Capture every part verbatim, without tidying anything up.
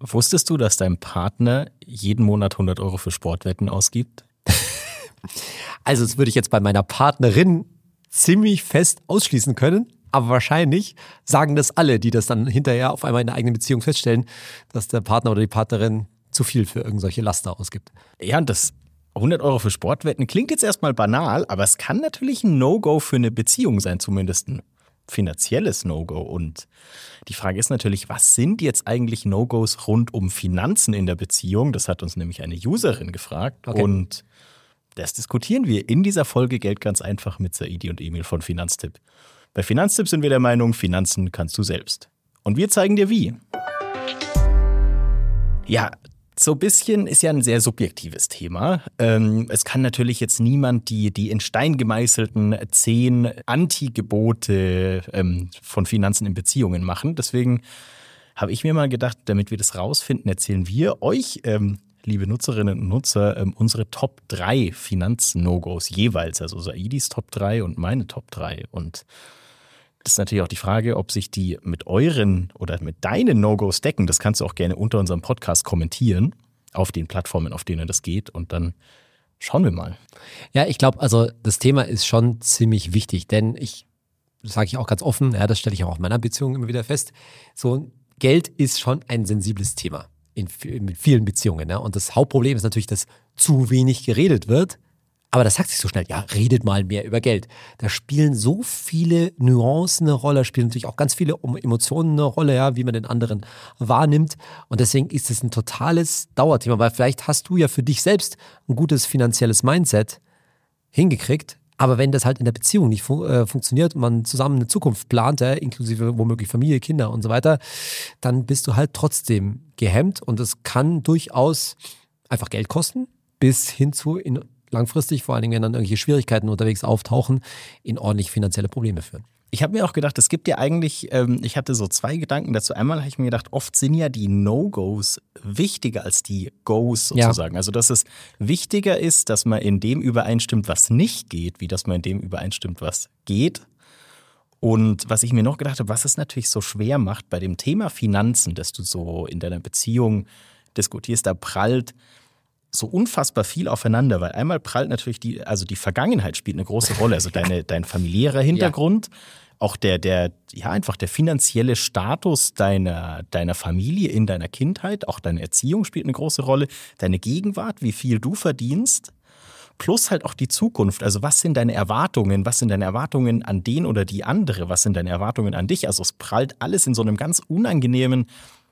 Wusstest du, dass dein Partner jeden Monat hundert Euro für Sportwetten ausgibt? Also das würde ich jetzt bei meiner Partnerin ziemlich fest ausschließen können, aber wahrscheinlich sagen das alle, die das dann hinterher auf einmal in der eigenen Beziehung feststellen, dass der Partner oder die Partnerin zu viel für irgendwelche Laster ausgibt. Ja, und das hundert Euro für Sportwetten klingt jetzt erstmal banal, aber es kann natürlich ein No-Go für eine Beziehung sein, zumindest ein finanzielles No-Go. Und die Frage ist natürlich, was sind jetzt eigentlich No-Gos rund um Finanzen in der Beziehung? Das hat uns nämlich eine Userin gefragt. Okay. Und das diskutieren wir in dieser Folge Geld ganz einfach mit Saidi und Emil von Finanztipp. Bei Finanztipp sind wir der Meinung, Finanzen kannst du selbst. Und wir zeigen dir wie. Ja, so ein bisschen ist ja ein sehr subjektives Thema. Ähm, es kann natürlich jetzt niemand die, die in Stein gemeißelten zehn Anti-Gebote ähm, von Finanzen in Beziehungen machen. Deswegen habe ich mir mal gedacht, damit wir das rausfinden, erzählen wir euch, ähm, liebe Nutzerinnen und Nutzer, ähm, unsere Top drei Finanz-No-Gos jeweils. Also Saidis Top drei und meine Top drei. Und das ist natürlich auch die Frage, ob sich die mit euren oder mit deinen No-Gos decken. Das kannst du auch gerne unter unserem Podcast kommentieren, auf den Plattformen, auf denen das geht. Und dann schauen wir mal. Ja, ich glaube, also das Thema ist schon ziemlich wichtig, denn ich, das sage ich auch ganz offen, ja, das stelle ich auch in meiner Beziehung immer wieder fest, so Geld ist schon ein sensibles Thema in, in vielen Beziehungen. Ja? Und das Hauptproblem ist natürlich, dass zu wenig geredet wird. Aber das sagt sich so schnell, ja, redet mal mehr über Geld. Da spielen so viele Nuancen eine Rolle, spielen natürlich auch ganz viele Emotionen eine Rolle, ja, wie man den anderen wahrnimmt. Und deswegen ist es ein totales Dauerthema, weil vielleicht hast du ja für dich selbst ein gutes finanzielles Mindset hingekriegt, aber wenn das halt in der Beziehung nicht fun- äh, funktioniert und man zusammen eine Zukunft plant, ja, inklusive womöglich Familie, Kinder und so weiter, dann bist du halt trotzdem gehemmt und es kann durchaus einfach Geld kosten, bis hin zu in langfristig, vor allen Dingen, wenn dann irgendwelche Schwierigkeiten unterwegs auftauchen, in ordentlich finanzielle Probleme führen. Ich habe mir auch gedacht, es gibt ja eigentlich, ähm, ich hatte so zwei Gedanken dazu. Einmal habe ich mir gedacht, oft sind ja die No-Gos wichtiger als die Goes sozusagen. Ja. Also dass es wichtiger ist, dass man in dem übereinstimmt, was nicht geht, wie dass man in dem übereinstimmt, was geht. Und was ich mir noch gedacht habe, was es natürlich so schwer macht bei dem Thema Finanzen, dass du so in deiner Beziehung diskutierst, da prallt so unfassbar viel aufeinander, weil einmal prallt natürlich die, also die Vergangenheit spielt eine große Rolle, also deine, dein familiärer Hintergrund, ja. auch der, der, ja einfach der finanzielle Status deiner, deiner Familie in deiner Kindheit, auch deine Erziehung spielt eine große Rolle, deine Gegenwart, wie viel du verdienst, plus halt auch die Zukunft, also was sind deine Erwartungen, was sind deine Erwartungen an den oder die andere, was sind deine Erwartungen an dich, also es prallt alles in so einem ganz unangenehmen,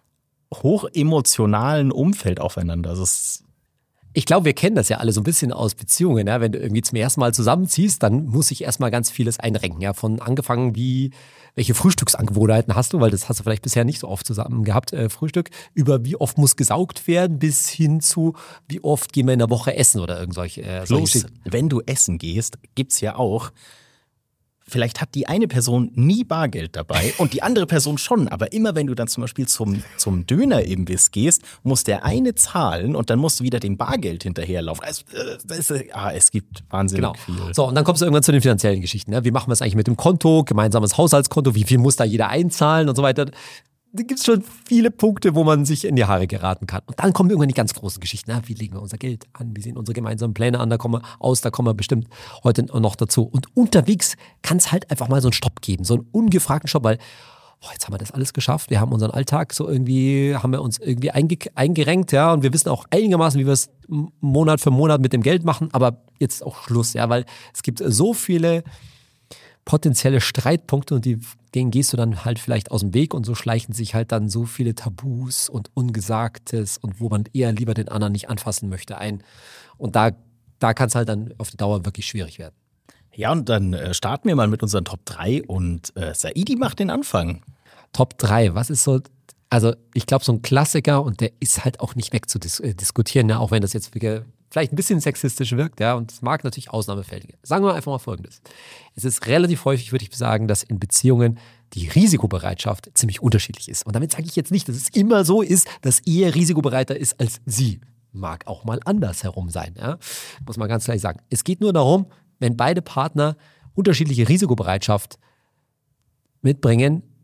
hochemotionalen Umfeld aufeinander, also es Ich glaube, wir kennen das ja alle so ein bisschen aus Beziehungen. Ja? Wenn du irgendwie zum ersten Mal zusammenziehst, dann muss sich erstmal ganz vieles einrenken. Ja? Von angefangen, wie, welche Frühstücksangewohnheiten hast du, weil das hast du vielleicht bisher nicht so oft zusammen gehabt, äh, Frühstück, über wie oft muss gesaugt werden, bis hin zu, wie oft gehen wir in der Woche essen oder irgend solche. Äh, Plus, wenn du essen gehst, gibt's ja auch, vielleicht hat die eine Person nie Bargeld dabei und die andere Person schon. Aber immer wenn du dann zum Beispiel zum, zum Dönerimbiss gehst, muss der eine zahlen und dann musst du wieder dem Bargeld hinterherlaufen. Also, das ist, ah, es gibt wahnsinnig genau. viel. So, und dann kommst du irgendwann zu den finanziellen Geschichten. Ne? Wie machen wir es eigentlich mit dem Konto, gemeinsames Haushaltskonto, wie viel muss da jeder einzahlen und so weiter. Da gibt es schon viele Punkte, wo man sich in die Haare geraten kann. Und dann kommen irgendwann die ganz großen Geschichten. Na, wie legen wir unser Geld an? Wie sehen unsere gemeinsamen Pläne an? Da kommen wir aus, da kommen wir bestimmt heute noch dazu. Und unterwegs kann es halt einfach mal so einen Stopp geben, so einen ungefragten Stopp, weil boah, jetzt haben wir das alles geschafft. Wir haben unseren Alltag so irgendwie, haben wir uns irgendwie einge- eingerenkt, ja, und wir wissen auch einigermaßen, wie wir es Monat für Monat mit dem Geld machen, aber jetzt auch Schluss, ja, weil es gibt so viele potenzielle Streitpunkte und die, denen gehst du dann halt vielleicht aus dem Weg und so schleichen sich halt dann so viele Tabus und Ungesagtes und wo man eher lieber den anderen nicht anfassen möchte ein. Und da, da kann es halt dann auf die Dauer wirklich schwierig werden. Ja, und dann äh, starten wir mal mit unseren Top drei und äh, Saidi macht den Anfang. Top drei, was ist so, also ich glaube so ein Klassiker und der ist halt auch nicht wegzudiskutieren, ja, auch wenn das jetzt wirklich vielleicht ein bisschen sexistisch wirkt, ja, und es mag natürlich Ausnahmefälle geben. Sagen wir einfach mal Folgendes. Es ist relativ häufig, würde ich sagen, dass in Beziehungen die Risikobereitschaft ziemlich unterschiedlich ist. Und damit sage ich jetzt nicht, dass es immer so ist, dass ihr risikobereiter ist als sie. Mag auch mal andersherum sein, ja, muss man ganz gleich sagen. Es geht nur darum, wenn beide Partner unterschiedliche Risikobereitschaft mitbringen,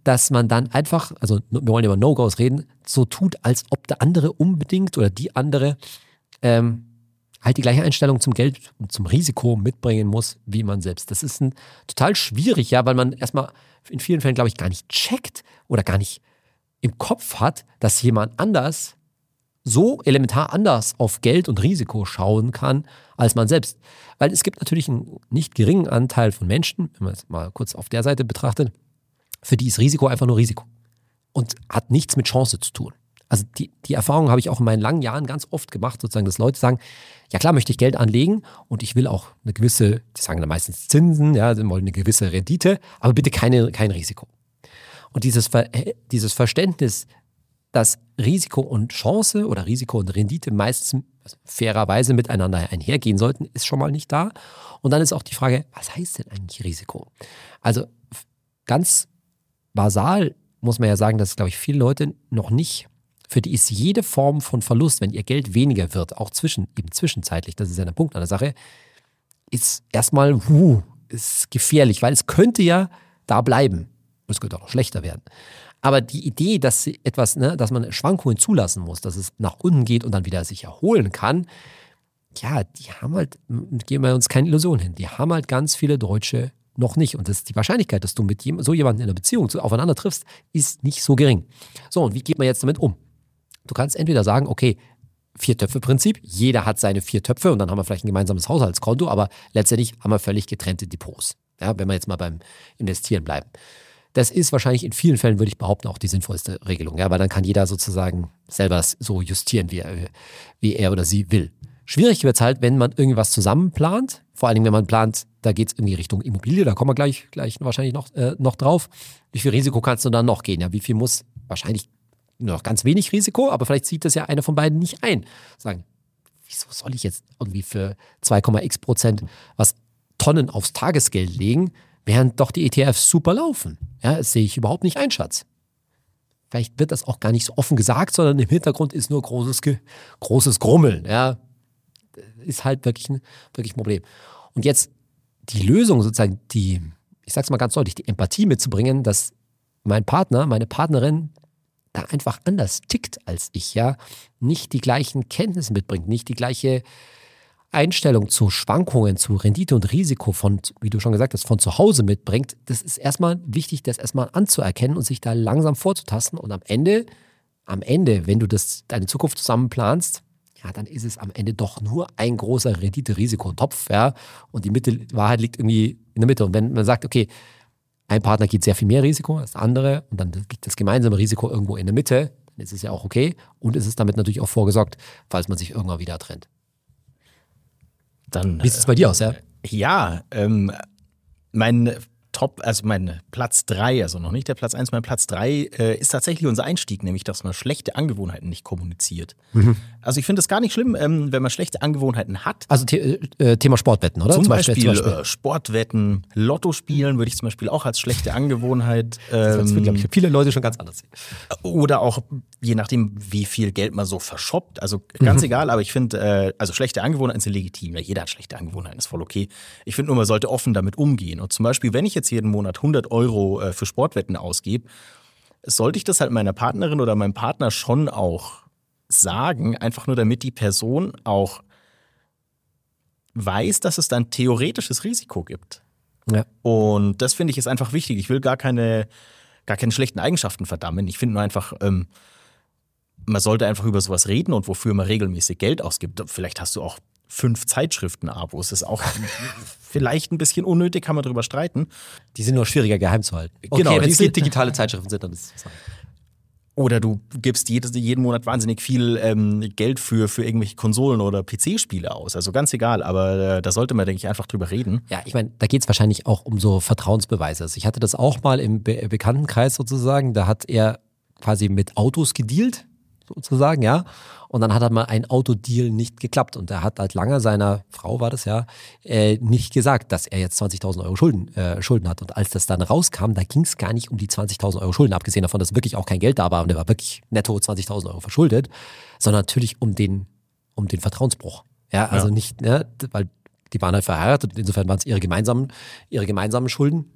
dass man dann einfach, also wir wollen über No-Gos reden, so tut, als ob der andere unbedingt oder die andere ähm, halt die gleiche Einstellung zum Geld und zum Risiko mitbringen muss, wie man selbst. Das ist ein, total schwierig, ja, weil man erstmal in vielen Fällen, glaube ich, gar nicht checkt oder gar nicht im Kopf hat, dass jemand anders so elementar anders auf Geld und Risiko schauen kann, als man selbst. Weil es gibt natürlich einen nicht geringen Anteil von Menschen, wenn man es mal kurz auf der Seite betrachtet, für die ist Risiko einfach nur Risiko und hat nichts mit Chance zu tun. Also die, die Erfahrung habe ich auch in meinen langen Jahren ganz oft gemacht, sozusagen, dass Leute sagen, ja klar möchte ich Geld anlegen und ich will auch eine gewisse, die sagen dann meistens Zinsen, ja, sie wollen eine gewisse Rendite, aber bitte keine, kein Risiko. Und dieses, Ver, dieses Verständnis, dass Risiko und Chance oder Risiko und Rendite meistens also fairerweise miteinander einhergehen sollten, ist schon mal nicht da. Und dann ist auch die Frage, was heißt denn eigentlich Risiko? Also ganz basal muss man ja sagen, dass, glaube ich, viele Leute noch nicht, für die ist jede Form von Verlust, wenn ihr Geld weniger wird, auch zwischen, eben zwischenzeitlich, das ist ja der Punkt an der Sache, ist erstmal, uh, ist gefährlich, weil es könnte ja da bleiben. Es könnte auch noch schlechter werden. Aber die Idee, dass etwas, ne, dass man Schwankungen zulassen muss, dass es nach unten geht und dann wieder sich erholen kann, ja, die haben halt, geben wir uns keine Illusion hin, die haben halt ganz viele Deutsche noch nicht. Und das ist die Wahrscheinlichkeit, dass du mit so jemandem in einer Beziehung aufeinander triffst, ist nicht so gering. So, und wie geht man jetzt damit um? Du kannst entweder sagen, okay, Vier-Töpfe-Prinzip, jeder hat seine vier Töpfe und dann haben wir vielleicht ein gemeinsames Haushaltskonto, aber letztendlich haben wir völlig getrennte Depots. Ja, wenn wir jetzt mal beim Investieren bleiben. Das ist wahrscheinlich in vielen Fällen, würde ich behaupten, auch die sinnvollste Regelung, ja, weil dann kann jeder sozusagen selber so justieren, wie er, wie er oder sie will. Schwierig wird es halt, wenn man irgendwas zusammenplant, vor allem wenn man plant, da geht es irgendwie Richtung Immobilie, da kommen wir gleich, gleich wahrscheinlich noch, äh, noch drauf. Wie viel Risiko kannst du dann noch gehen? Ja, wie viel muss, wahrscheinlich nur noch ganz wenig Risiko, aber vielleicht zieht das ja einer von beiden nicht ein. Sagen, wieso soll ich jetzt irgendwie für zwei Komma x Prozent was Tonnen aufs Tagesgeld legen, während doch die E T Fs super laufen? Ja, das sehe ich überhaupt nicht ein, Schatz. Vielleicht wird das auch gar nicht so offen gesagt, sondern im Hintergrund ist nur großes, großes Grummeln. Ja, ist halt wirklich ein, wirklich ein Problem. Und jetzt die Lösung sozusagen, die, ich sag's mal ganz deutlich, die Empathie mitzubringen, dass mein Partner, meine Partnerin da einfach anders tickt als ich, ja, nicht die gleichen Kenntnisse mitbringt, nicht die gleiche Einstellung zu Schwankungen, zu Rendite und Risiko von, wie du schon gesagt hast, von zu Hause mitbringt. Das ist erstmal wichtig, das erstmal anzuerkennen und sich da langsam vorzutasten. Und am Ende, am Ende, wenn du das, deine Zukunft zusammen planst, ja, dann ist es am Ende doch nur ein großer Rendite-Risiko-Topf, ja. Und die Mitte, Wahrheit liegt irgendwie in der Mitte. Und wenn man sagt, okay, ein Partner geht sehr viel mehr Risiko als der andere und dann liegt das gemeinsame Risiko irgendwo in der Mitte, dann ist es ja auch okay. Und es ist damit natürlich auch vorgesorgt, falls man sich irgendwann wieder trennt. Dann, Wie sieht es bei dir aus, ja? Ja, ähm, mein Top, also mein Platz drei, also noch nicht der Platz eins, mein Platz drei äh, ist tatsächlich unser Einstieg, nämlich, dass man schlechte Angewohnheiten nicht kommuniziert. Mhm. Also ich finde es gar nicht schlimm, ähm, wenn man schlechte Angewohnheiten hat. Also The- äh, Thema Sportwetten, oder? Zum, zum Beispiel, Beispiel, zum Beispiel. Äh, Sportwetten, Lotto spielen würde ich zum Beispiel auch als schlechte Angewohnheit. Ähm, das würde, glaube ich, für viele Leute schon ganz anders sehen. Oder auch, je nachdem, wie viel Geld man so verschoppt. Also ganz mhm. egal, aber ich finde, äh, also schlechte Angewohnheiten sind legitim. Ja, jeder hat schlechte Angewohnheiten, ist voll okay. Ich finde nur, man sollte offen damit umgehen. Und zum Beispiel, wenn ich jetzt jeden Monat hundert Euro äh, für Sportwetten ausgebe, sollte ich das halt meiner Partnerin oder meinem Partner schon auch sagen, einfach nur damit die Person auch weiß, dass es da ein theoretisches Risiko gibt. Ja. Und das finde ich ist einfach wichtig. Ich will gar keine, gar keine schlechten Eigenschaften verdammen. Ich finde nur einfach, ähm, man sollte einfach über sowas reden und wofür man regelmäßig Geld ausgibt. Vielleicht hast du auch fünf Zeitschriften-Abos. Das ist auch vielleicht ein bisschen unnötig, kann man drüber streiten. Die sind nur schwieriger geheim zu halten. Okay, genau, wenn es digitale Zeitschriften sind, dann ist es so. Oder du gibst jedes, jeden Monat wahnsinnig viel ähm, Geld für, für irgendwelche Konsolen oder P C-Spiele aus. Also ganz egal, aber äh, da sollte man, denke ich, einfach drüber reden. Ja, ich meine, da geht es wahrscheinlich auch um so Vertrauensbeweise. Also ich hatte das auch mal im Be- Bekanntenkreis sozusagen. Da hat er quasi mit Autos gedealt, sozusagen, ja. Und dann hat halt mal ein Autodeal nicht geklappt. Und er hat halt lange seiner Frau, war das ja, äh, nicht gesagt, dass er jetzt zwanzigtausend Euro Schulden, äh, Schulden hat. Und als das dann rauskam, da ging es gar nicht um die zwanzigtausend Euro Schulden, abgesehen davon, dass wirklich auch kein Geld da war. Und er war wirklich netto zwanzigtausend Euro verschuldet, sondern natürlich um den, um den Vertrauensbruch. Ja, also ja. nicht, ne, weil die waren halt verheiratet. Insofern waren es ihre gemeinsamen, ihre gemeinsamen Schulden.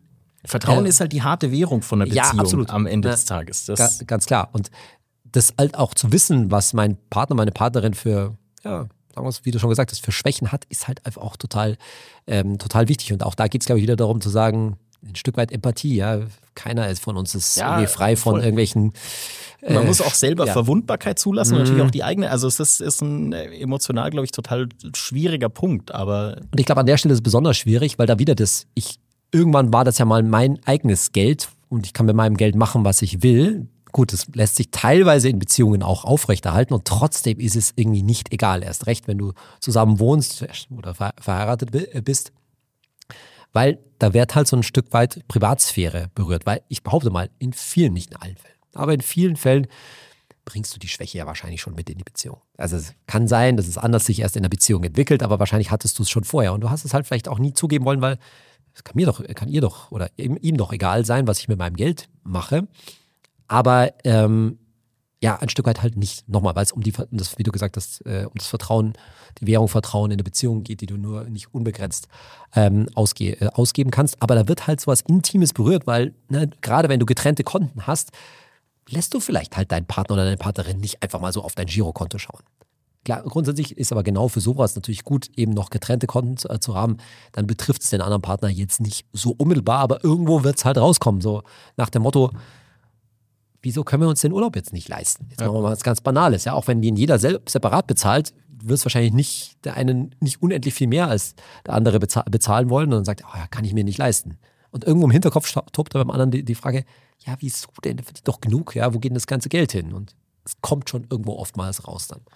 Vertrauen äh, ist halt die harte Währung von einer Beziehung ja, absolut. am Ende ja, des Tages. Das ga, ganz klar. Und das halt auch zu wissen, was mein Partner, meine Partnerin für, ja, sagen wir es, wie du schon gesagt hast, für Schwächen hat, ist halt einfach auch total, ähm, total wichtig. Und auch da geht es, glaube ich, wieder darum zu sagen, ein Stück weit Empathie, ja. Keiner ist von uns ist Ja, irgendwie frei von voll. irgendwelchen. Äh, Man muss auch selber ja. Verwundbarkeit zulassen und Mhm. natürlich auch die eigene. Also es ist, ist ein emotional, glaube ich, total schwieriger Punkt. Aber Und ich glaube, an der Stelle ist es besonders schwierig, weil da wieder das, ich, irgendwann war das ja mal mein eigenes Geld und ich kann mit meinem Geld machen, was ich will. Gut, das lässt sich teilweise in Beziehungen auch aufrechterhalten und trotzdem ist es irgendwie nicht egal. Erst recht, wenn du zusammen wohnst oder ver- verheiratet bist. Weil da wird halt so ein Stück weit Privatsphäre berührt. Weil ich behaupte mal, in vielen, nicht in allen Fällen, aber in vielen Fällen bringst du die Schwäche ja wahrscheinlich schon mit in die Beziehung. Also es kann sein, dass es anders sich erst in der Beziehung entwickelt, aber wahrscheinlich hattest du es schon vorher. Und du hast es halt vielleicht auch nie zugeben wollen, weil es kann mir doch, kann ihr doch oder ihm, ihm doch egal sein, was ich mit meinem Geld mache. Aber ähm, ja, ein Stück weit halt nicht. Nochmal, weil es um die, um das, wie du gesagt hast, äh, um das Vertrauen, die Währung Vertrauen in der Beziehung geht, die du nur nicht unbegrenzt ähm, ausge, äh, ausgeben kannst. Aber da wird halt so was Intimes berührt, weil ne, gerade wenn du getrennte Konten hast, lässt du vielleicht halt deinen Partner oder deine Partnerin nicht einfach mal so auf dein Girokonto schauen. Klar, grundsätzlich ist aber genau für sowas natürlich gut, eben noch getrennte Konten zu, äh, zu haben. Dann betrifft es den anderen Partner jetzt nicht so unmittelbar, aber irgendwo wird es halt rauskommen. So nach dem Motto, wieso können wir uns den Urlaub jetzt nicht leisten? Jetzt Ja. machen wir mal was ganz Banales. Ja? Auch wenn den jeder selbst separat bezahlt, wird es wahrscheinlich nicht der eine nicht unendlich viel mehr als der andere bezahl- bezahlen wollen und dann sagt, oh, ja, kann ich mir nicht leisten. Und irgendwo im Hinterkopf sta- tobt beim anderen die, die Frage, ja, wieso denn? Das verdient doch genug, ja, wo geht denn das ganze Geld hin? Und es kommt schon irgendwo oftmals raus dann.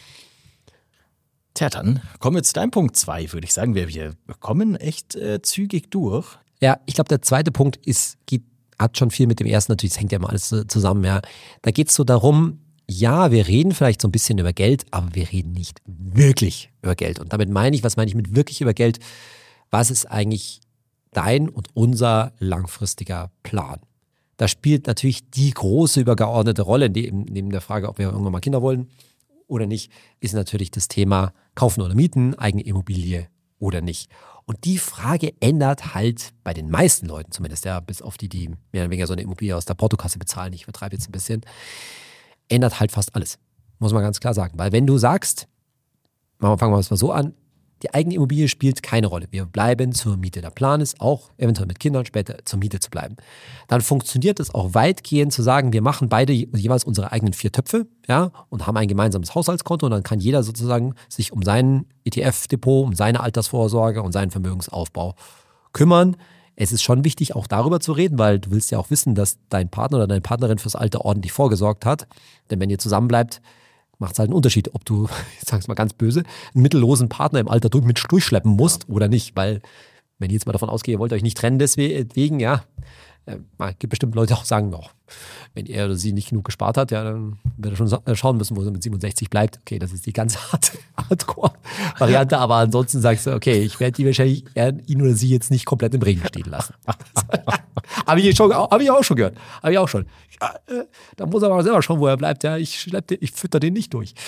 tja, dann kommen wir zu deinem Punkt zwei, würde ich sagen. Wir, wir kommen echt äh, zügig durch. Ja, ich glaube, der zweite Punkt ist, geht, hat schon viel mit dem ersten, natürlich, es hängt ja immer alles zusammen, ja. Da geht es so darum, ja, wir reden vielleicht so ein bisschen über Geld, aber wir reden nicht wirklich über Geld. Und damit meine ich, was meine ich mit wirklich über Geld? Was ist eigentlich dein und unser langfristiger Plan? Da spielt natürlich die große übergeordnete Rolle, neben, neben der Frage, ob wir irgendwann mal Kinder wollen oder nicht, ist natürlich das Thema Kaufen oder Mieten, eigene Immobilie oder nicht. Und die Frage ändert halt bei den meisten Leuten zumindest, ja, bis auf die, die mehr oder weniger so eine Immobilie aus der Portokasse bezahlen, ich übertreibe jetzt ein bisschen, ändert halt fast alles. Muss man ganz klar sagen. Weil wenn du sagst, fangen wir mal so an, die eigene Immobilie spielt keine Rolle. Wir bleiben zur Miete. Der Plan ist auch, eventuell mit Kindern später zur Miete zu bleiben. Dann funktioniert es auch weitgehend zu sagen, wir machen beide jeweils unsere eigenen vier Töpfe, ja, und haben ein gemeinsames Haushaltskonto und dann kann jeder sozusagen sich um sein E T F-Depot, um seine Altersvorsorge und seinen Vermögensaufbau kümmern. Es ist schon wichtig, auch darüber zu reden, weil du willst ja auch wissen, dass dein Partner oder deine Partnerin fürs Alter ordentlich vorgesorgt hat. Denn wenn ihr zusammen bleibt, macht es halt einen Unterschied, ob du, ich sage es mal ganz böse, einen mittellosen Partner im Alter durch, mit durchschleppen musst ja. oder nicht. Weil, wenn ich jetzt mal davon ausgehe, ihr wollt euch nicht trennen deswegen, ja, äh, gibt bestimmt Leute, die auch sagen, oh, wenn er oder sie nicht genug gespart hat, ja, dann wird er schon schauen müssen, wo er mit siebenundsechzig bleibt. Okay, das ist die ganz harte Hardcore-Variante, aber ansonsten sagst du, okay, ich werde die wahrscheinlich ihn oder sie jetzt nicht komplett im Regen stehen lassen. Habe ich, hab ich auch schon gehört. Habe ich auch schon. Ja, äh, da muss er aber selber schauen, wo er bleibt. Ja, ich, schlepp den, ich fütter den nicht durch.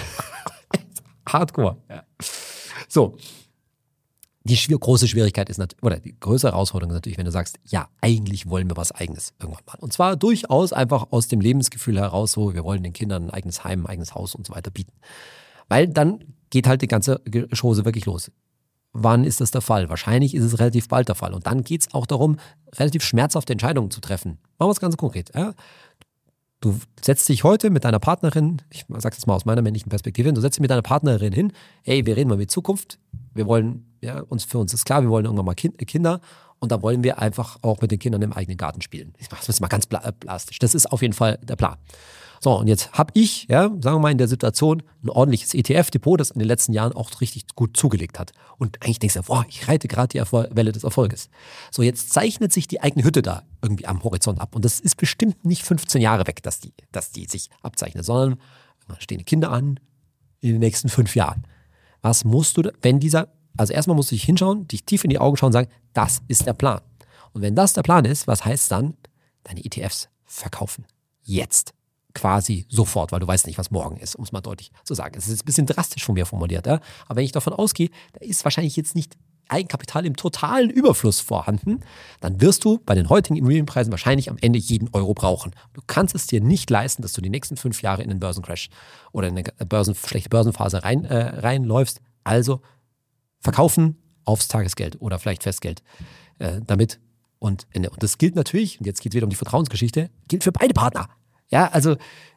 Hardcore. Ja. So. Die schwier- große Schwierigkeit ist natürlich, oder die größere Herausforderung ist natürlich, wenn du sagst, ja, eigentlich wollen wir was Eigenes irgendwann mal. Und zwar durchaus einfach aus dem Lebensgefühl heraus, so, wir wollen den Kindern ein eigenes Heim, ein eigenes Haus und so weiter bieten. Weil dann geht halt die ganze Chose wirklich los. Wann ist das der Fall? Wahrscheinlich ist es relativ bald der Fall. Und dann geht es auch darum, relativ schmerzhafte Entscheidungen zu treffen. Machen wir es ganz konkret. Ja? Du setzt dich heute mit deiner Partnerin, ich sage es mal aus meiner männlichen Perspektive hin, du setzt dich mit deiner Partnerin hin, hey, wir reden mal mit Zukunft, wir wollen, ja, uns für uns ist klar, wir wollen irgendwann mal kind, Kinder und da wollen wir einfach auch mit den Kindern im eigenen Garten spielen. Ich mache das jetzt mal ganz plastisch. Das ist auf jeden Fall der Plan. So, und jetzt habe ich, ja, sagen wir mal in der Situation, ein ordentliches E T F-Depot, das in den letzten Jahren auch richtig gut zugelegt hat. Und eigentlich denkst du, boah, ich reite gerade die Erfol- Welle des Erfolges. So, jetzt zeichnet sich die eigene Hütte da irgendwie am Horizont ab. Und das ist bestimmt nicht fünfzehn Jahre weg, dass die, dass die sich abzeichnet, sondern da stehen die Kinder an in den nächsten fünf Jahren. Was musst du, da, wenn dieser, also erstmal musst du dich hinschauen, dich tief in die Augen schauen und sagen, das ist der Plan. Und wenn das der Plan ist, was heißt dann? Deine E T Fs verkaufen. Jetzt. Quasi sofort, weil du weißt nicht, was morgen ist, um es mal deutlich zu sagen. Es ist ein bisschen drastisch von mir formuliert, ja? Aber wenn ich davon ausgehe, da ist wahrscheinlich jetzt nicht Eigenkapital im totalen Überfluss vorhanden, dann wirst du bei den heutigen Immobilienpreisen wahrscheinlich am Ende jeden Euro brauchen. Du kannst es dir nicht leisten, dass du die nächsten fünf Jahre in einen Börsencrash oder in eine Börsen, schlechte Börsenphase rein, äh, reinläufst. Also verkaufen aufs Tagesgeld oder vielleicht Festgeld äh, damit. Und, und das gilt natürlich, und jetzt geht es wieder um die Vertrauensgeschichte, gilt für beide Partner. Ja, also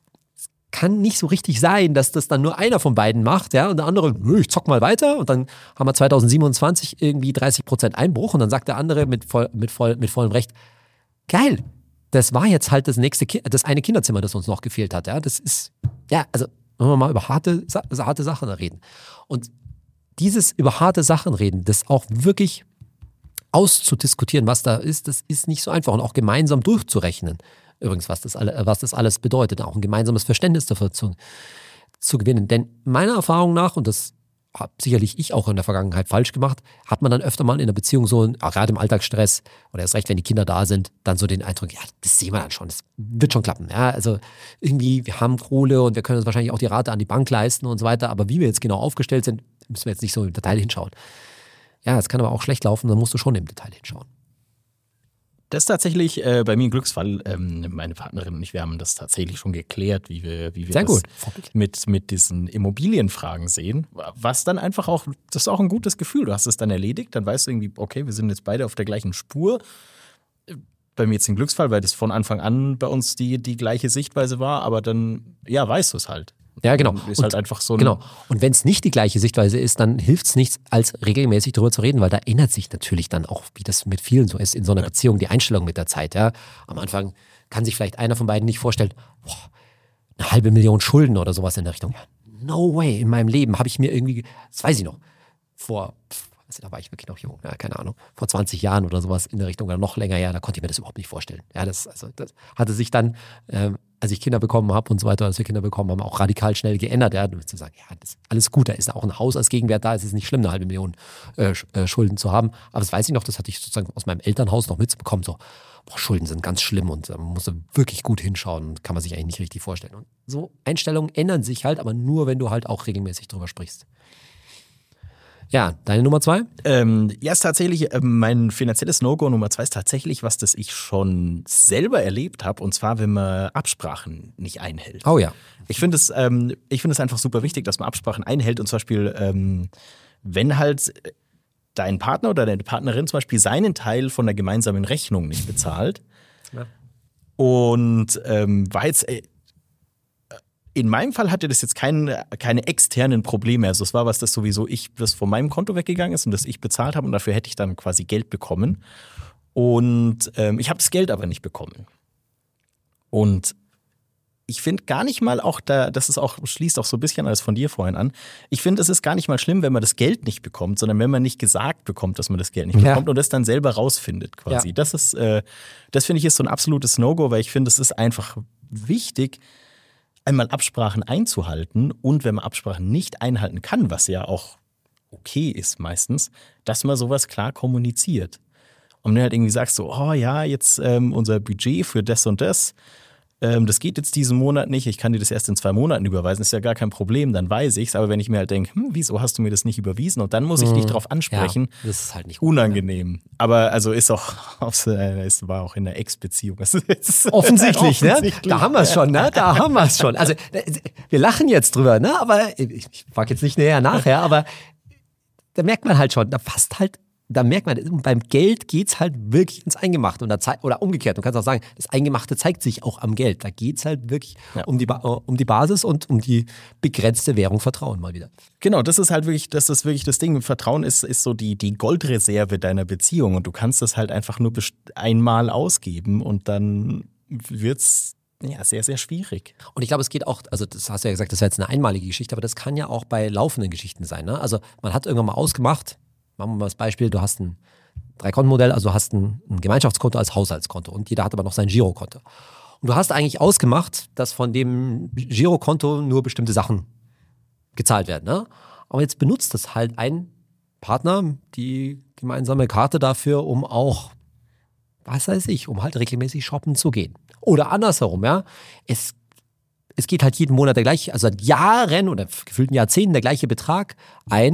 kann nicht so richtig sein, dass das dann nur einer von beiden macht, ja, und der andere, ich zock mal weiter und dann haben wir zwanzig siebenundzwanzig irgendwie dreißig Prozent Einbruch und dann sagt der andere mit, voll, mit, voll, mit vollem Recht, geil, das war jetzt halt das nächste, Ki- das eine Kinderzimmer, das uns noch gefehlt hat, ja, das ist, ja, also, wenn wir mal über harte, harte Sachen reden und dieses über harte Sachen reden, das auch wirklich auszudiskutieren, was da ist, das ist nicht so einfach und auch gemeinsam durchzurechnen. Übrigens, was das, alle, was das alles bedeutet, auch ein gemeinsames Verständnis dafür zu, zu gewinnen. Denn meiner Erfahrung nach, und das habe sicherlich ich auch in der Vergangenheit falsch gemacht, hat man dann öfter mal in der Beziehung so, auch gerade im Alltagsstress oder erst recht, wenn die Kinder da sind, dann so den Eindruck, ja, das sehen wir dann schon, das wird schon klappen. Ja, also irgendwie, wir haben Kohle und wir können uns wahrscheinlich auch die Rate an die Bank leisten und so weiter, aber wie wir jetzt genau aufgestellt sind, müssen wir jetzt nicht so im Detail hinschauen. Ja, es kann aber auch schlecht laufen, dann musst du schon im Detail hinschauen. Das ist tatsächlich äh, bei mir ein Glücksfall. Ähm, meine Partnerin und ich, wir haben das tatsächlich schon geklärt, wie wir, wie wir Sehr das gut. mit, mit diesen Immobilienfragen sehen. Was dann einfach auch, das ist auch ein gutes Gefühl. Du hast es dann erledigt, dann weißt du irgendwie, okay, wir sind jetzt beide auf der gleichen Spur. Bei mir jetzt ein Glücksfall, weil das von Anfang an bei uns die, die gleiche Sichtweise war, aber dann, ja, weißt du es halt. Ja, genau. Ist und, halt einfach so ein genau. Und wenn es nicht die gleiche Sichtweise ist, dann hilft es nichts, als regelmäßig darüber zu reden, weil da ändert sich natürlich dann auch, wie das mit vielen so ist, in so einer Beziehung, die Einstellung mit der Zeit. Ja. Am Anfang kann sich vielleicht einer von beiden nicht vorstellen, boah, eine halbe Million Schulden oder sowas in der Richtung. No way, in meinem Leben habe ich mir irgendwie, das weiß ich noch, vor, also da war ich wirklich noch jung, ja, keine Ahnung, vor zwanzig Jahren oder sowas in der Richtung oder noch länger, ja, da konnte ich mir das überhaupt nicht vorstellen. Ja, das, also, das hatte sich dann, ähm, als ich Kinder bekommen habe und so weiter, als wir Kinder bekommen haben, auch radikal schnell geändert. Ja, zu sagen, ja, das ist alles gut, da ist auch ein Haus als Gegenwert da, es ist nicht schlimm, eine halbe Million äh, Schulden zu haben. Aber das weiß ich noch, das hatte ich sozusagen aus meinem Elternhaus noch mitbekommen, so, boah, Schulden sind ganz schlimm und man muss wirklich gut hinschauen und kann man sich eigentlich nicht richtig vorstellen. Und so Einstellungen ändern sich halt, aber nur, wenn du halt auch regelmäßig drüber sprichst. Ja, deine Nummer zwei? Ähm, ja, ist tatsächlich, äh, mein finanzielles No-Go Nummer zwei ist tatsächlich was, das ich schon selber erlebt habe, und zwar, wenn man Absprachen nicht einhält. Oh ja. Ich finde es, ähm, ich finde es einfach super wichtig, dass man Absprachen einhält, und zum Beispiel, ähm, wenn halt dein Partner oder deine Partnerin zum Beispiel seinen Teil von der gemeinsamen Rechnung nicht bezahlt ja. und ähm, war jetzt, äh, in meinem Fall hatte das jetzt keine, keine externen Probleme. Also es war was, das sowieso ich, das von meinem Konto weggegangen ist und das ich bezahlt habe, und dafür hätte ich dann quasi Geld bekommen. Und ähm, ich habe das Geld aber nicht bekommen. Und ich finde gar nicht mal auch da, das ist auch, schließt auch so ein bisschen alles von dir vorhin an. Ich finde, es ist gar nicht mal schlimm, wenn man das Geld nicht bekommt, sondern wenn man nicht gesagt bekommt, dass man das Geld nicht ja. bekommt und das dann selber rausfindet quasi. Ja. Das ist, äh, das finde ich ist so ein absolutes No-Go, weil ich finde, es ist einfach wichtig, einmal Absprachen einzuhalten, und wenn man Absprachen nicht einhalten kann, was ja auch okay ist meistens, dass man sowas klar kommuniziert. Und wenn du halt irgendwie sagst so, oh ja, jetzt ähm, unser Budget für das und das, ähm, das geht jetzt diesen Monat nicht, ich kann dir das erst in zwei Monaten überweisen, ist ja gar kein Problem, dann weiß ich's. Aber wenn ich mir halt denke, hm, wieso hast du mir das nicht überwiesen? Und dann muss ich dich drauf ansprechen. Ja, das ist halt nicht gut, unangenehm. Ne? Aber also ist auch, es war auch in der Ex-Beziehung. Offensichtlich, offensichtlich, ne? Da haben wir es schon, ne? Da haben wir es schon. Also wir lachen jetzt drüber, ne? Aber ich, ich frage jetzt nicht näher nachher, aber da merkt man halt schon, da passt halt, da merkt man, beim Geld geht's halt wirklich ins Eingemachte. Und da zei- oder umgekehrt, du kannst auch sagen, das Eingemachte zeigt sich auch am Geld. Da geht's halt wirklich ja. um, die ba- um die Basis und um die begrenzte Währung Vertrauen mal wieder. Genau, das ist halt wirklich, das ist wirklich das Ding. Vertrauen ist, ist so die, die Goldreserve deiner Beziehung, und du kannst das halt einfach nur einmal ausgeben und dann wird's ja sehr, sehr schwierig. Und ich glaube, es geht auch, also das hast du ja gesagt, das ist jetzt eine einmalige Geschichte, aber das kann ja auch bei laufenden Geschichten sein. Ne? Also man hat irgendwann mal ausgemacht, machen wir mal das Beispiel, du hast ein Drei-Konten-Modell, also du hast ein, ein Gemeinschaftskonto als Haushaltskonto und jeder hat aber noch sein Girokonto. Und du hast eigentlich ausgemacht, dass von dem Girokonto nur bestimmte Sachen gezahlt werden. Ne? Aber jetzt benutzt das halt ein Partner, die gemeinsame Karte dafür, um auch, was weiß ich, um halt regelmäßig shoppen zu gehen. Oder andersherum, ja. Es, es geht halt jeden Monat der gleiche, also seit Jahren oder gefühlten Jahrzehnten der gleiche Betrag ein.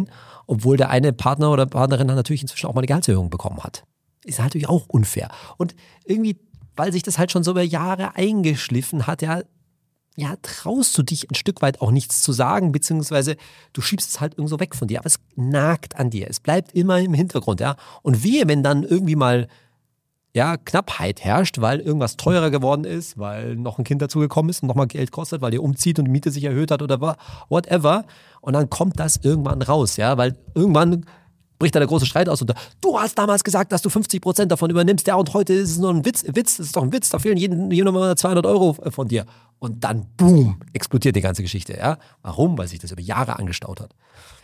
obwohl der eine Partner oder Partnerin dann natürlich inzwischen auch mal eine Gehaltserhöhung bekommen hat. Ist halt natürlich auch unfair. Und irgendwie, weil sich das halt schon so über Jahre eingeschliffen hat, ja, ja, traust du dich ein Stück weit auch nichts zu sagen, beziehungsweise du schiebst es halt irgendwo weg von dir, aber es nagt an dir, es bleibt immer im Hintergrund, ja. Und wehe, wenn dann irgendwie mal ja, Knappheit herrscht, weil irgendwas teurer geworden ist, weil noch ein Kind dazugekommen ist und nochmal Geld kostet, weil ihr umzieht und die Miete sich erhöht hat oder whatever. Und dann kommt das irgendwann raus, ja, weil irgendwann bricht da der große Streit aus und da, du hast damals gesagt, dass du fünfzig Prozent davon übernimmst, ja, und heute ist es nur ein Witz, Witz, das ist doch ein Witz, da fehlen jeden, jeden Monat zweihundert Euro von dir. Und dann, boom, explodiert die ganze Geschichte, ja. Warum? Weil sich das über Jahre angestaut hat.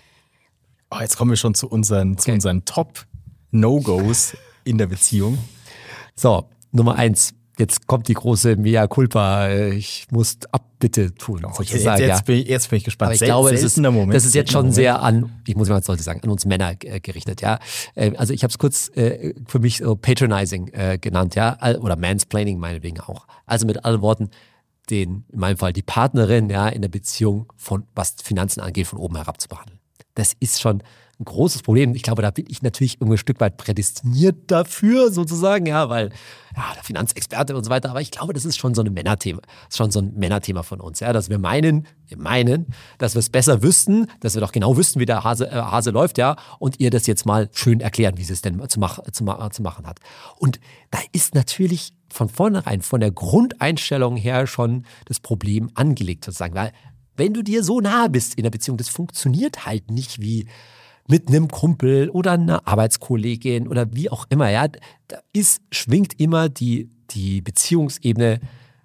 Oh, jetzt kommen wir schon zu unseren, okay. zu unseren Top-No-Gos in der Beziehung. So, Nummer eins. Jetzt kommt die große Mea Culpa. Ich muss Abbitte tun. Oh, jetzt, jetzt, ja. bin ich, jetzt bin ich gespannt. Aber ich glaube, das ist, Moment, das ist jetzt schon Moment. sehr an, ich muss mal sollte sagen, an uns Männer gerichtet. Ja, also ich habe es kurz äh, für mich so patronizing äh, genannt, ja, oder Mansplaining meinetwegen auch. Also mit anderen Worten, den in meinem Fall die Partnerin, ja, in der Beziehung von was Finanzen angeht, von oben herab zu behandeln. Das ist schon ein großes Problem. Ich glaube, da bin ich natürlich irgendwie ein Stück weit prädestiniert dafür, sozusagen, ja, weil, ja, der Finanzexperte und so weiter, aber ich glaube, das ist schon so ein Männerthema. Das ist schon so ein Männerthema von uns, ja, dass wir meinen, wir meinen, dass wir es besser wüssten, dass wir doch genau wüssten, wie der Hase, äh, Hase läuft, ja, und ihr das jetzt mal schön erklären, wie sie es denn zu, mach, zu, zu machen hat. Und da ist natürlich von vornherein, von der Grundeinstellung her schon das Problem angelegt, sozusagen, weil wenn du dir so nahe bist in der Beziehung, das funktioniert halt nicht wie mit einem Kumpel oder einer Arbeitskollegin oder wie auch immer, ja, da ist, schwingt immer die, die Beziehungsebene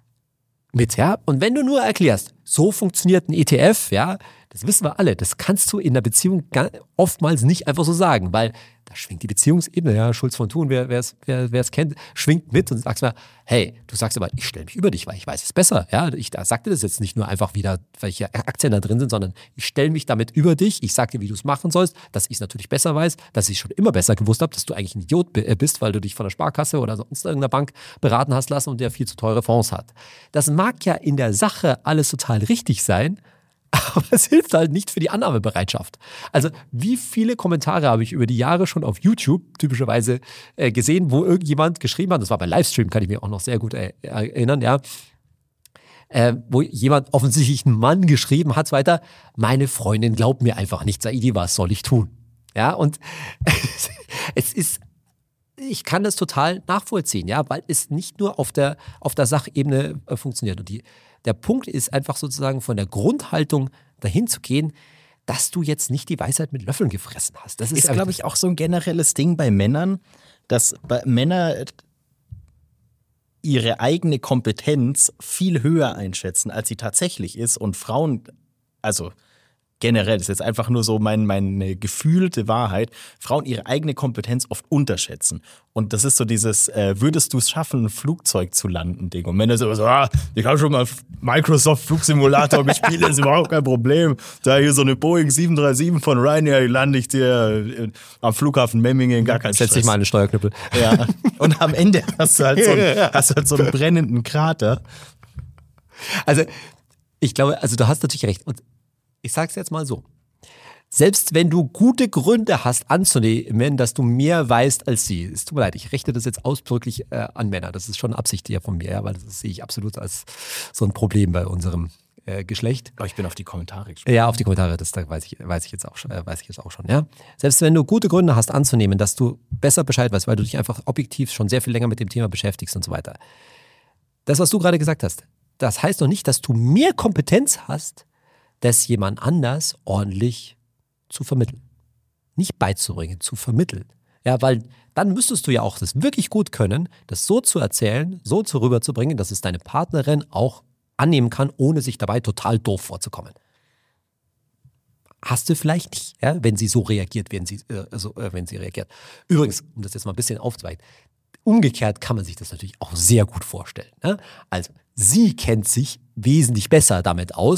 mit, ja. Und wenn du nur erklärst, so funktioniert ein E T F, ja, das wissen wir alle, das kannst du in der Beziehung oftmals nicht einfach so sagen, weil da schwingt die Beziehungsebene, ja, Schulz von Thun, wer es wer, kennt, schwingt mit und sagst mal, hey, du sagst aber, ich stelle mich über dich, weil ich weiß es besser, ja, ich da sagte das jetzt nicht nur einfach wieder, welche Aktien da drin sind, sondern ich stelle mich damit über dich, ich sage dir, wie du es machen sollst, dass ich es natürlich besser weiß, dass ich schon immer besser gewusst habe, dass du eigentlich ein Idiot bist, weil du dich von der Sparkasse oder sonst irgendeiner Bank beraten hast lassen und der viel zu teure Fonds hat. Das mag ja in der Sache alles total richtig sein, aber es hilft halt nicht für die Annahmebereitschaft. Also wie viele Kommentare habe ich über die Jahre schon auf YouTube typischerweise äh, gesehen, wo irgendjemand geschrieben hat, das war bei Livestream, kann ich mir auch noch sehr gut äh, erinnern, ja, äh, wo jemand offensichtlich ein Mann geschrieben hat, weiter, meine Freundin glaubt mir einfach nicht, Saidi, was soll ich tun? Ja, und es ist, ich kann das total nachvollziehen, ja, weil es nicht nur auf der, auf der Sachebene äh, funktioniert. Und die Der Punkt ist einfach sozusagen von der Grundhaltung dahin zu gehen, dass du jetzt nicht die Weisheit mit Löffeln gefressen hast. Das ist, ist glaube ich, auch so ein generelles Ding bei Männern, dass bei Männer ihre eigene Kompetenz viel höher einschätzen, als sie tatsächlich ist. Und Frauen, also generell, das ist jetzt einfach nur so mein, meine gefühlte Wahrheit, Frauen ihre eigene Kompetenz oft unterschätzen. Und das ist so dieses, äh, würdest du es schaffen, ein Flugzeug zu landen, Ding. Und Männer so, ah, ich habe schon mal Microsoft Flugsimulator gespielt, das ist überhaupt kein Problem. Da hier so eine Boeing sieben drei sieben von Ryanair, die lande ich dir am Flughafen Memmingen, gar kein Stress. Setz dich mal in den Steuerknüppel. Ja. Und am Ende hast du halt so einen, hast du halt so einen brennenden Krater. Also, ich glaube, also du hast natürlich recht. Und ich sag's jetzt mal so. Selbst wenn du gute Gründe hast anzunehmen, dass du mehr weißt als sie, es tut mir leid, ich richte das jetzt ausdrücklich äh, an Männer, das ist schon Absicht hier von mir, ja, weil das sehe ich absolut als so ein Problem bei unserem äh, Geschlecht. Aber ich bin auf die Kommentare gespannt. Ja, auf die Kommentare, das da weiß ich, weiß ich jetzt auch schon, äh, weiß ich jetzt auch schon, ja. Selbst wenn du gute Gründe hast anzunehmen, dass du besser Bescheid weißt, weil du dich einfach objektiv schon sehr viel länger mit dem Thema beschäftigst und so weiter. Das, was du gerade gesagt hast, das heißt noch nicht, dass du mehr Kompetenz hast, das jemand anders ordentlich zu vermitteln. Nicht beizubringen, zu vermitteln. Ja, weil dann müsstest du ja auch das wirklich gut können, das so zu erzählen, so zu rüberzubringen, dass es deine Partnerin auch annehmen kann, ohne sich dabei total doof vorzukommen. Hast du vielleicht nicht, ja, wenn sie so reagiert, wenn sie, äh, so, äh, wenn sie reagiert. Übrigens, um das jetzt mal ein bisschen aufzuweichen, umgekehrt kann man sich das natürlich auch sehr gut vorstellen. Ne? Also, sie kennt sich wesentlich besser damit aus,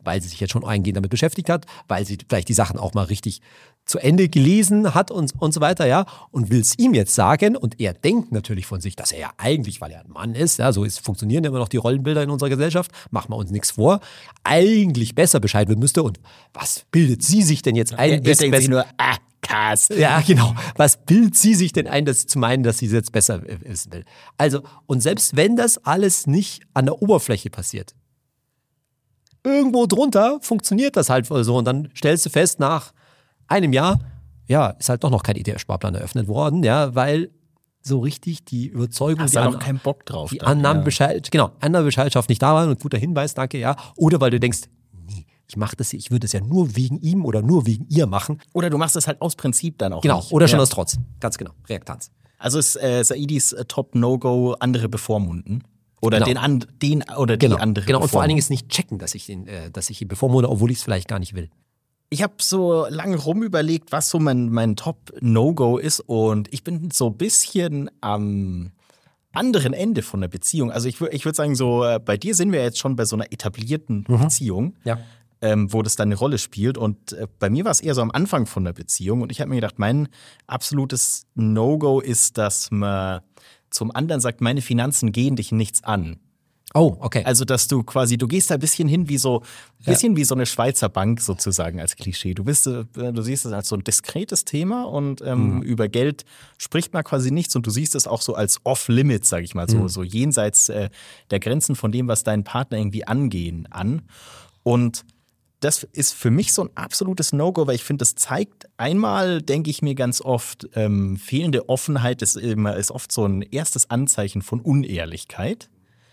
weil sie sich jetzt schon eingehend damit beschäftigt hat, weil sie vielleicht die Sachen auch mal richtig zu Ende gelesen hat und, und so weiter, ja, und will es ihm jetzt sagen und er denkt natürlich von sich, dass er ja eigentlich, weil er ein Mann ist, ja, so ist, funktionieren immer noch die Rollenbilder in unserer Gesellschaft, machen wir uns nichts vor, eigentlich besser Bescheid wissen müsste und was bildet sie sich denn jetzt ein? Er, er denkt sich nur, ah, Kass. Ja, genau. Was bildet sie sich denn ein, das zu meinen, dass sie es jetzt besser wissen will? Also, und selbst wenn das alles nicht an der Oberfläche passiert, irgendwo drunter funktioniert das halt so und dann stellst du fest, nach einem Jahr, ja, ist halt doch noch kein E T F-Sparplan eröffnet worden, ja, weil so richtig die Überzeugung, hast die, da An- noch keinen Bock drauf, die dann, Annahmebescheid, ja. genau, Annahmebescheidenschaft nicht da war und guter Hinweis, danke, ja, oder weil du denkst, nee, ich mache das, ich würde es ja nur wegen ihm oder nur wegen ihr machen. Oder du machst es halt aus Prinzip dann auch Genau, nicht. oder schon ja. aus Trotz, ganz genau, Reaktanz. Also ist äh, Saidis äh, Top-No-Go andere bevormunden? Oder Genau. den, an, den oder die Genau, andere genau. Und vor allen Dingen bevormunden? ist nicht checken, dass ich, den, äh, dass ich ihn bevormunde, obwohl ich es vielleicht gar nicht will. Ich habe so lange rumüberlegt, was so mein, mein Top-No-Go ist und ich bin so ein bisschen am anderen Ende von der Beziehung. Also ich, wür- ich würde sagen, so äh, bei dir sind wir jetzt schon bei so einer etablierten Mhm. Beziehung, Ja. ähm, wo das dann eine Rolle spielt. Und äh, bei mir war es eher so am Anfang von der Beziehung und ich habe mir gedacht, mein absolutes No-Go ist, dass man zum anderen sagt, meine Finanzen gehen dich nichts an. Oh, okay. Also, dass du quasi, du gehst da ein bisschen hin wie so, bisschen wie so eine Schweizer Bank sozusagen als Klischee. Du bist, äh, du siehst es als so ein diskretes Thema und ähm, Mhm. über Geld spricht man quasi nichts und du siehst es auch so als off-limits, sag ich mal, so, Mhm. so jenseits äh, der Grenzen von dem, was deinen Partner irgendwie angehen, an. Und das ist für mich so ein absolutes No-Go, weil ich finde, das zeigt einmal, denke ich mir ganz oft, ähm, fehlende Offenheit ist, immer, ist oft so ein erstes Anzeichen von Unehrlichkeit.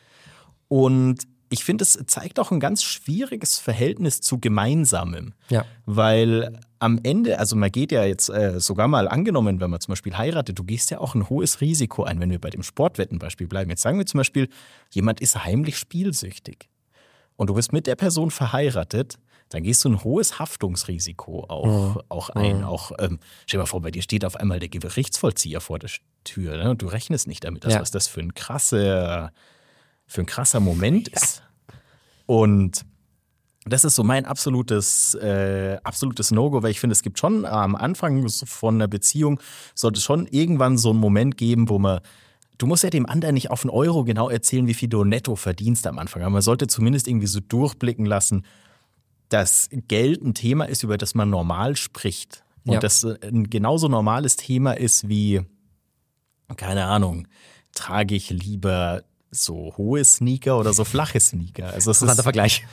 Und ich finde, es zeigt auch ein ganz schwieriges Verhältnis zu Gemeinsamem. Ja. Weil am Ende, also man geht ja jetzt äh, sogar mal angenommen, wenn man zum Beispiel heiratet, du gehst ja auch ein hohes Risiko ein, wenn wir bei dem Sportwettenbeispiel bleiben. Jetzt sagen wir zum Beispiel, jemand ist heimlich spielsüchtig und du bist mit der Person verheiratet, dann gehst du ein hohes Haftungsrisiko auch, Mhm. auch ein. Mhm. Auch, ähm, stell dir mal vor, bei dir steht auf einmal der Gerichtsvollzieher vor der Tür. Ne? Und du rechnest nicht damit, dass Ja. was das für ein krasser, für ein krasser Moment ist. Und das ist so mein absolutes, äh, absolutes No-Go, weil ich finde, es gibt schon am Anfang von einer Beziehung, sollte es schon irgendwann so einen Moment geben, wo man, du musst ja dem anderen nicht auf einen Euro genau erzählen, wie viel du netto verdienst am Anfang, aber man sollte zumindest irgendwie so durchblicken lassen, dass Geld ein Thema ist, über das man normal spricht. Und Ja. das ein genauso normales Thema ist wie, keine Ahnung, trage ich lieber so hohe Sneaker oder so flache Sneaker? Also es Interessanter ist, Vergleich.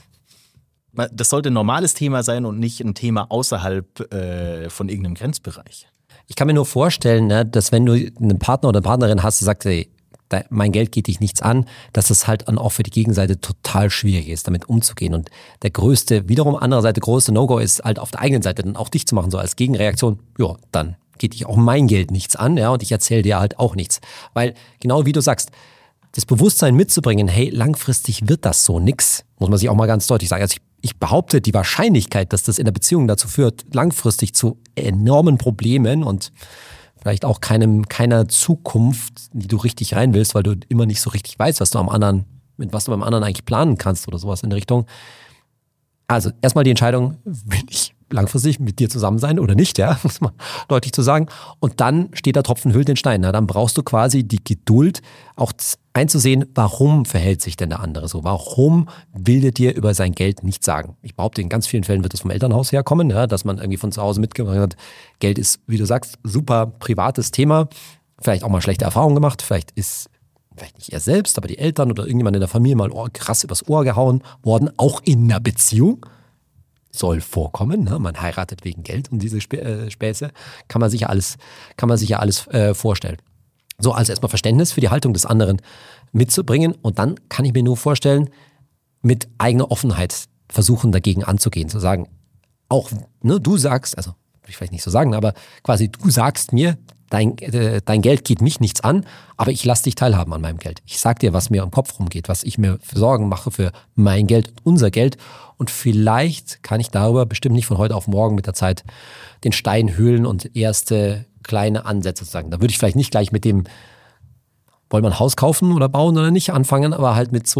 das sollte ein normales Thema sein und nicht ein Thema außerhalb äh, von irgendeinem Grenzbereich. Ich kann mir nur vorstellen, ne, dass wenn du einen Partner oder eine Partnerin hast, die sagt, hey, da, mein Geld geht dich nichts an, dass es halt dann auch für die Gegenseite total schwierig ist, damit umzugehen. Und der größte, wiederum anderer Seite größte No-Go ist halt auf der eigenen Seite dann auch dich zu machen, so als Gegenreaktion, ja, dann geht dich auch mein Geld nichts an, ja, und ich erzähle dir halt auch nichts. Weil, genau wie du sagst, das Bewusstsein mitzubringen, hey, langfristig wird das so nix, muss man sich auch mal ganz deutlich sagen. Also ich, ich behaupte, die Wahrscheinlichkeit, dass das in der Beziehung dazu führt, langfristig zu enormen Problemen und vielleicht auch keinem, keiner Zukunft, die du richtig rein willst, weil du immer nicht so richtig weißt, was du am anderen, mit was du beim anderen eigentlich planen kannst oder sowas in der Richtung. Also erstmal die Entscheidung, will ich langfristig mit dir zusammen sein oder nicht, ja, muss man deutlich zu sagen. Und dann steht der Tropfen hüllt den Stein. Na, dann brauchst du quasi die Geduld, auch einzusehen, warum verhält sich denn der andere so? Warum will der dir über sein Geld nichts sagen? Ich behaupte, in ganz vielen Fällen wird es vom Elternhaus herkommen, ja, dass man irgendwie von zu Hause mitgebracht hat. Geld ist, wie du sagst, super privates Thema. Vielleicht auch mal schlechte Erfahrungen gemacht. Vielleicht ist, vielleicht nicht er selbst, aber die Eltern oder irgendjemand in der Familie mal Ohr, krass übers Ohr gehauen worden, auch in einer Beziehung. Soll vorkommen, ne? Man heiratet wegen Geld und diese Spä- äh, Späße kann man sich ja alles, kann man sich ja alles äh, vorstellen. So, also erstmal Verständnis für die Haltung des anderen mitzubringen und dann kann ich mir nur vorstellen, mit eigener Offenheit versuchen dagegen anzugehen, zu sagen, auch, ne, du sagst, also will ich vielleicht nicht so sagen, aber quasi du sagst mir, dein, äh, dein Geld geht mich nichts an, aber ich lasse dich teilhaben an meinem Geld. Ich sag dir, was mir im Kopf rumgeht, was ich mir für Sorgen mache für mein Geld und unser Geld. Und vielleicht kann ich darüber bestimmt nicht von heute auf morgen mit der Zeit den Stein hüllen und erste kleine Ansätze sagen. Da würde ich vielleicht nicht gleich mit dem, wollen wir ein Haus kaufen oder bauen oder nicht, anfangen, aber halt mit so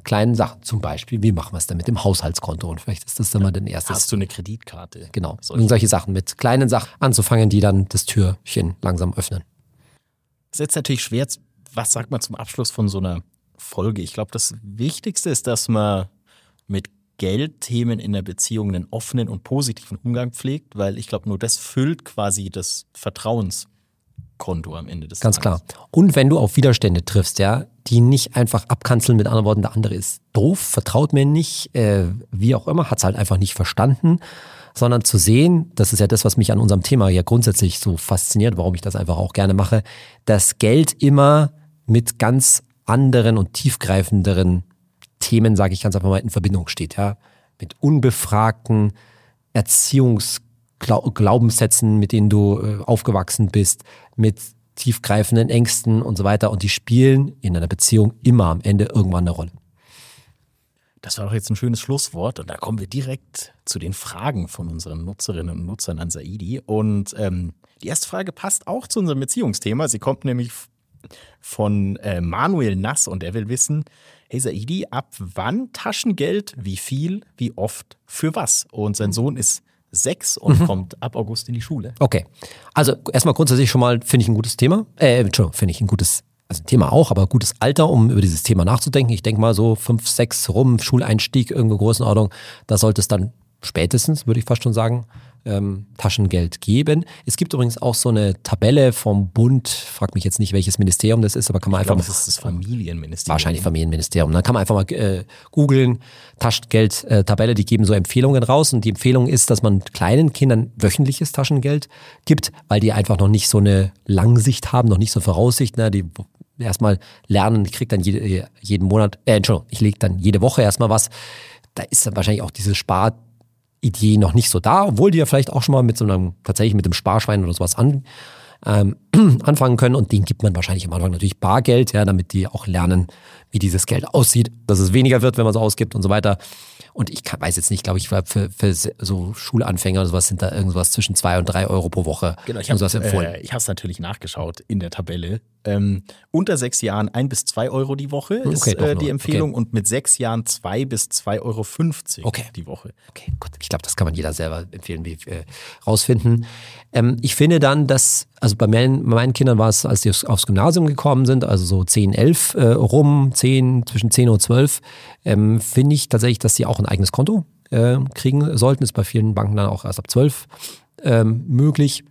kleinen Sachen. Zum Beispiel, wie machen wir es denn mit dem Haushaltskonto? Und vielleicht ist das dann mal den erstes. Hast du eine Kreditkarte? Genau, solche. solche Sachen mit kleinen Sachen anzufangen, die dann das Türchen langsam öffnen. Das ist jetzt natürlich schwer. Was sagt man zum Abschluss von so einer Folge? Ich glaube, das Wichtigste ist, dass man mit Geldthemen in der Beziehung einen offenen und positiven Umgang pflegt, weil ich glaube, nur das füllt quasi das Vertrauenskonto am Ende des Ganz Tages. klar. Und wenn du auf Widerstände triffst, ja, die nicht einfach abkanzeln, mit anderen Worten, der andere ist doof, vertraut mir nicht, äh, wie auch immer, hat es halt einfach nicht verstanden, sondern zu sehen, das ist ja das, was mich an unserem Thema ja grundsätzlich so fasziniert, warum ich das einfach auch gerne mache, dass Geld immer mit ganz anderen und tiefgreifenderen Themen, sage ich ganz einfach mal, in Verbindung steht, ja, mit unbefragten Erziehungsglaubenssätzen, mit denen du äh, aufgewachsen bist, mit tiefgreifenden Ängsten und so weiter, und die spielen in einer Beziehung immer am Ende irgendwann eine Rolle. Das war doch jetzt ein schönes Schlusswort und da kommen wir direkt zu den Fragen von unseren Nutzerinnen und Nutzern an Saidi. Und ähm, die erste Frage passt auch zu unserem Beziehungsthema. Sie kommt nämlich von äh, Manuel Nass und er will wissen, hey Saidi, ab wann Taschengeld, wie viel, wie oft, für was? Und sein Sohn ist sechs und mhm. kommt ab August in die Schule. Okay, also erstmal grundsätzlich schon mal finde ich ein gutes Thema, äh, Entschuldigung, finde ich ein gutes Also ein Thema auch, aber gutes Alter, um über dieses Thema nachzudenken. Ich denke mal so fünf, sechs rum, Schuleinstieg, irgendeine Größenordnung, da sollte es dann spätestens, würde ich fast schon sagen, ähm, Taschengeld geben. Es gibt übrigens auch so eine Tabelle vom Bund, frag mich jetzt nicht, welches Ministerium das ist, aber kann man ich einfach glaube, mal... das ist das Familienministerium. Wahrscheinlich Familienministerium. Dann kann man einfach mal äh, googeln, Taschengeld-Tabelle, äh, die geben so Empfehlungen raus und die Empfehlung ist, dass man kleinen Kindern wöchentliches Taschengeld gibt, weil die einfach noch nicht so eine Langsicht haben, noch nicht so Voraussicht, ne? Die erstmal lernen, ich krieg dann jede, jeden Monat, äh, Entschuldigung, ich lege dann jede Woche erstmal was. Da ist dann wahrscheinlich auch diese Sparidee noch nicht so da, obwohl die ja vielleicht auch schon mal mit so einem, tatsächlich mit dem Sparschwein oder sowas an, ähm, anfangen können, und denen gibt man wahrscheinlich am Anfang natürlich Bargeld, ja, damit die auch lernen, wie dieses Geld aussieht, dass es weniger wird, wenn man es ausgibt und so weiter. Und ich kann, weiß jetzt nicht, glaube ich, für, für so Schulanfänger oder sowas sind da irgendwas zwischen zwei und drei Euro pro Woche. Genau, ich habe äh, ich habe es natürlich nachgeschaut in der Tabelle. Ähm, unter sechs Jahren ein bis zwei Euro die Woche ist okay, äh, die Empfehlung okay. Und mit sechs Jahren zwei bis zwei Euro fünfzig okay. die Woche. Okay, gut. Ich glaube, das kann man jeder selber empfehlen, wie äh, rausfinden. Ähm, ich finde dann, dass, also bei meinen, bei meinen Kindern war es, als die aufs Gymnasium gekommen sind, also so zehn, elf äh, rum, zehn, zwischen zehn und zwölf, ähm, finde ich tatsächlich, dass sie auch ein eigenes Konto äh, kriegen sollten. Ist bei vielen Banken dann auch erst ab zwölf ähm, möglich.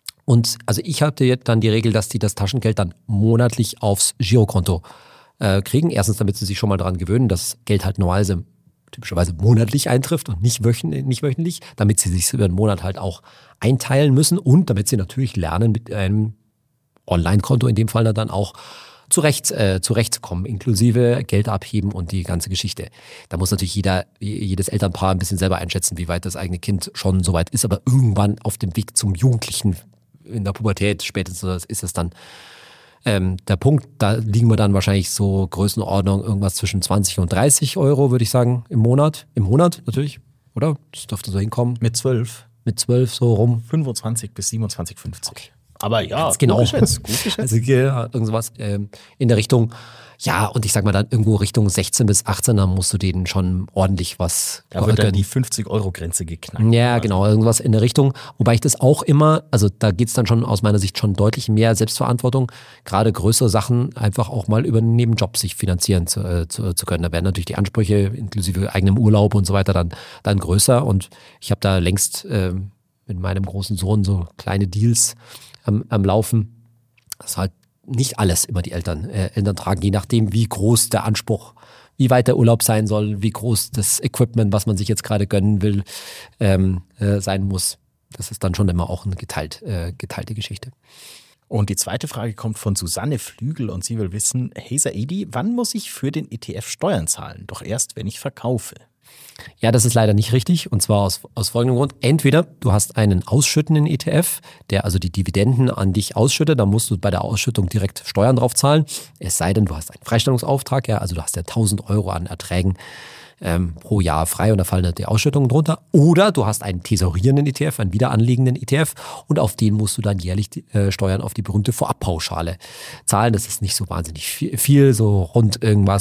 Und also ich hatte jetzt dann die Regel, dass die das Taschengeld dann monatlich aufs Girokonto äh, kriegen. Erstens, damit sie sich schon mal daran gewöhnen, dass Geld halt normalerweise typischerweise monatlich eintrifft und nicht wöchentlich, nicht wöchentlich, damit sie sich über den Monat halt auch einteilen müssen und damit sie natürlich lernen, mit einem Online-Konto in dem Fall dann auch zurecht, äh, zurechtzukommen, inklusive Geld abheben und die ganze Geschichte. Da muss natürlich jeder, jedes Elternpaar ein bisschen selber einschätzen, wie weit das eigene Kind schon so weit ist, aber irgendwann auf dem Weg zum Jugendlichen in der Pubertät spätestens ist es dann ähm, der Punkt, da liegen wir dann wahrscheinlich so Größenordnung irgendwas zwischen zwanzig und dreißig Euro, würde ich sagen, im Monat. Im Monat natürlich, oder? Das dürfte so hinkommen. Mit zwölf. Mit zwölf so rum. fünfundzwanzig bis siebenundzwanzig, fünfzig. Okay. Aber ja, ganz genau. Gut geschätzt, gut geschätzt. Also ja, irgendwas ähm, in der Richtung. Ja, und ich sag mal dann irgendwo Richtung sechzehn bis achtzehn, dann musst du denen schon ordentlich was. Da wird dann die fünfzig-Euro-Grenze geknackt. Ja, also. Genau, irgendwas in der Richtung. Wobei ich das auch immer, also da geht's dann schon aus meiner Sicht schon deutlich mehr Selbstverantwortung, gerade größere Sachen einfach auch mal über einen Nebenjob sich finanzieren zu, äh, zu, zu können. Da werden natürlich die Ansprüche inklusive eigenem Urlaub und so weiter dann, dann größer. Und ich habe da längst äh, mit meinem großen Sohn so kleine Deals am, am Laufen. Das ist halt nicht alles immer die Eltern, äh, Eltern tragen, je nachdem, wie groß der Anspruch, wie weit der Urlaub sein soll, wie groß das Equipment, was man sich jetzt gerade gönnen will, ähm, äh, sein muss. Das ist dann schon immer auch eine geteilt, äh, geteilte Geschichte. Und die zweite Frage kommt von Susanne Flügel und sie will wissen, hey Saidi, wann muss ich für den E T F Steuern zahlen? Doch erst, wenn ich verkaufe. Ja, das ist leider nicht richtig, und zwar aus, aus folgendem Grund. Entweder du hast einen ausschüttenden E T F, der also die Dividenden an dich ausschüttet, dann musst du bei der Ausschüttung direkt Steuern drauf zahlen, es sei denn, du hast einen Freistellungsauftrag, ja, also du hast ja tausend Euro an Erträgen ähm, pro Jahr frei und da fallen die Ausschüttungen drunter. Oder du hast einen tesorierenden E T F, einen wiederanlegenden E T F, und auf den musst du dann jährlich die, äh, Steuern auf die berühmte Vorabpauschale zahlen. Das ist nicht so wahnsinnig viel, viel so rund irgendwas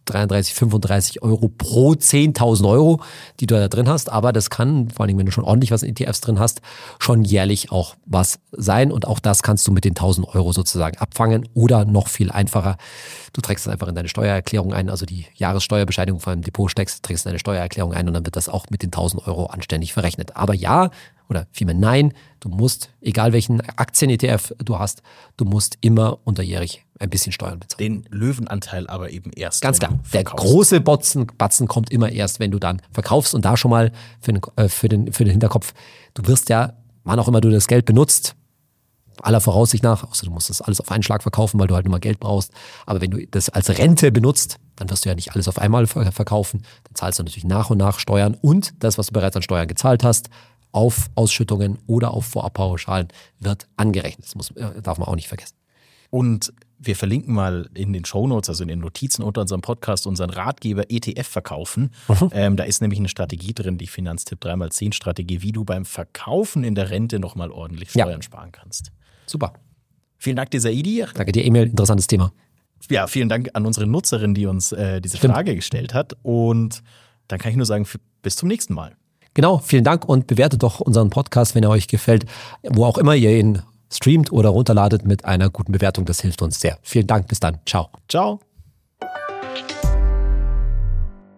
dreiunddreißig, fünfunddreißig Euro pro zehntausend Euro, die du da drin hast. Aber das kann, vor allem wenn du schon ordentlich was in E T Fs drin hast, schon jährlich auch was sein. Und auch das kannst du mit den tausend Euro sozusagen abfangen oder noch viel einfacher. Du trägst es einfach in deine Steuererklärung ein, also die Jahressteuerbescheinigung von einem Depot steckst, trägst deine Steuererklärung ein und dann wird das auch mit den tausend Euro anständig verrechnet. Aber ja, oder vielmehr nein, du musst, egal welchen Aktien-E T F du hast, du musst immer unterjährig ein bisschen Steuern bezahlen. Den Löwenanteil aber eben erst. Ganz klar. Der große Batzen, Batzen kommt immer erst, wenn du dann verkaufst. Und da schon mal für den, äh, für den, für den Hinterkopf, du wirst ja, wann auch immer du das Geld benutzt, aller Voraussicht nach, außer du musst das alles auf einen Schlag verkaufen, weil du halt nur mal Geld brauchst. Aber wenn du das als Rente benutzt, dann wirst du ja nicht alles auf einmal verkaufen. Dann zahlst du natürlich nach und nach Steuern und das, was du bereits an Steuern gezahlt hast, auf Ausschüttungen oder auf Vorabpauschalen wird angerechnet. Das muss, darf man auch nicht vergessen. Und wir verlinken mal in den Shownotes, also in den Notizen unter unserem Podcast, unseren Ratgeber E T F verkaufen. Mhm. Ähm, da ist nämlich eine Strategie drin, die Finanztipp drei mal zehn Strategie, wie du beim Verkaufen in der Rente nochmal ordentlich Steuern ja. sparen kannst. Super. Vielen Dank dir, Saidi. Danke dir, Emil. Interessantes Thema. Ja, vielen Dank an unsere Nutzerin, die uns äh, diese Stimmt. Frage gestellt hat. Und dann kann ich nur sagen, für, bis zum nächsten Mal. Genau, vielen Dank und bewertet doch unseren Podcast, wenn er euch gefällt, wo auch immer ihr ihn streamt oder runterladet mit einer guten Bewertung. Das hilft uns sehr. Vielen Dank, bis dann. Ciao. Ciao.